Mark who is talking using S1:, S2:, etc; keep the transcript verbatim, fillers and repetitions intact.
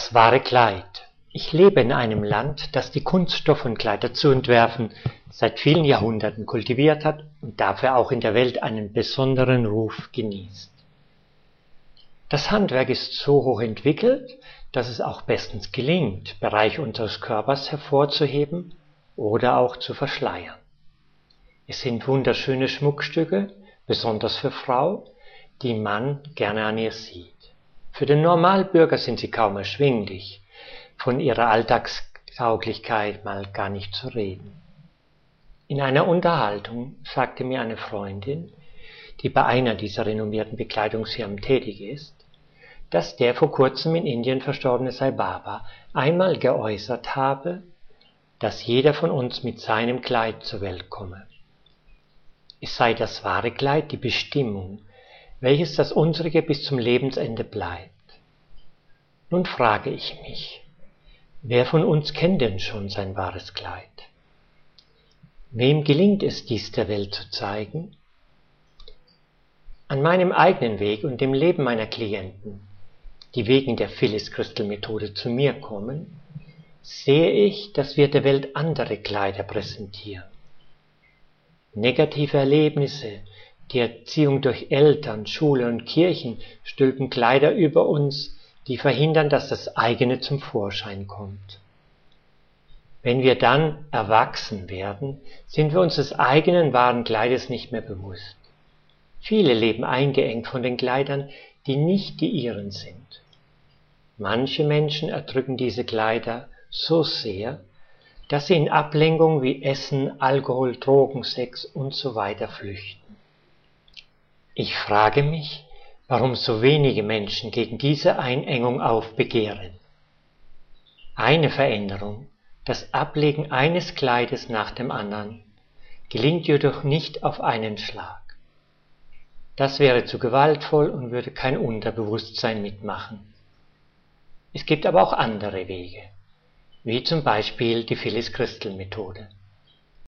S1: Das wahre Kleid. Ich lebe in einem Land, das die Kunststoff und Kleider zu entwerfen seit vielen Jahrhunderten kultiviert hat und dafür auch in der Welt einen besonderen Ruf genießt. Das Handwerk ist so hoch entwickelt, dass es auch bestens gelingt, Bereiche unseres Körpers hervorzuheben oder auch zu verschleiern. Es sind wunderschöne Schmuckstücke, besonders für Frau, die man gerne an ihr sieht. Für den Normalbürger sind sie kaum erschwinglich, von ihrer Alltagstauglichkeit mal gar nicht zu reden. In einer Unterhaltung sagte mir eine Freundin, die bei einer dieser renommierten Bekleidungsfirmen tätig ist, dass der vor kurzem in Indien verstorbene Sai Baba einmal geäußert habe, dass jeder von uns mit seinem Kleid zur Welt komme. Es sei das wahre Kleid die Bestimmung, welches das unsrige bis zum Lebensende bleibt. Nun frage ich mich, wer von uns kennt denn schon sein wahres Kleid? Wem gelingt es, dies der Welt zu zeigen? An meinem eigenen Weg und dem Leben meiner Klienten, die wegen der Phyllis-Crystal-Methode zu mir kommen, sehe ich, dass wir der Welt andere Kleider präsentieren. Negative Erlebnisse, die Erziehung durch Eltern, Schule und Kirchen stülpen Kleider über uns, die verhindern, dass das eigene zum Vorschein kommt. Wenn wir dann erwachsen werden, sind wir uns des eigenen wahren Kleides nicht mehr bewusst. Viele leben eingeengt von den Kleidern, die nicht die ihren sind. Manche Menschen erdrücken diese Kleider so sehr, dass sie in Ablenkung wie Essen, Alkohol, Drogen, Sex und so weiter flüchten. Ich frage mich, warum so wenige Menschen gegen diese Einengung aufbegehren. Eine Veränderung, das Ablegen eines Kleides nach dem anderen, gelingt jedoch nicht auf einen Schlag. Das wäre zu gewaltvoll und würde kein Unterbewusstsein mitmachen. Es gibt aber auch andere Wege, wie zum Beispiel die Phyllis-Crystal-Methode.